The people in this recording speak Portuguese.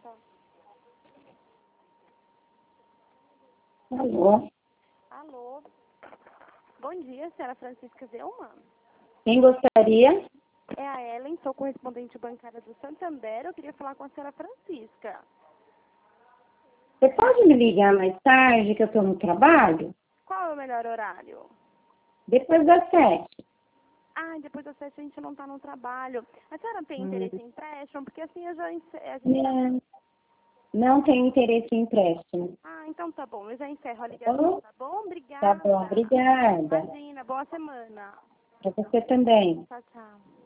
Tá. Alô? Alô? Bom dia, senhora Francisca Zelma. Quem gostaria? É a Ellen, sou correspondente bancária do Santander. Eu queria falar com a senhora Francisca. Você pode me ligar mais tarde, que eu estou no trabalho? Qual é o melhor horário? Depois das 7. Ah, depois das 7 a gente não está no trabalho. A senhora tem interesse em empréstimo? Porque assim eu já... A gente já... Não tenho interesse em empréstimo. Ah, então tá bom. Eu já encerro a Tá ligação, bom? tá bom? Tá Obrigada. bom, obrigada. Imagina, boa semana. Para você também. Tchau, tchau.